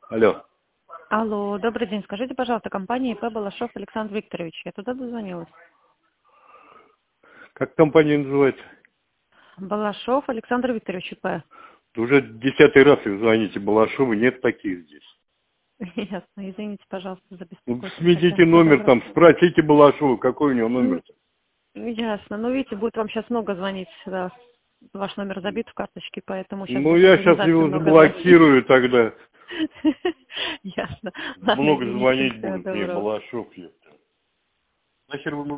Алло. Алло, добрый день. Скажите, пожалуйста, компания ИП Балашов Александр Викторович. Я туда дозвонилась. Как компания называется? Балашов Александр Викторович ИП. Уже 10-й раз вы звоните Балашову, нет таких здесь. Ясно. Извините, пожалуйста, за Ну, беспокойство. сметите Всего номер доброго. там, спросите Балашова, какой у него номер-то. Ясно. Ну, видите, будет вам сейчас много звонить. Да. Ваш номер забит в карточке, поэтому сейчас Ну, будет я сейчас организации его много звонить. заблокирую тогда. Ясно. Ладно, Много извините. звонить Всего будут мне, доброго. Балашов. Нахер вы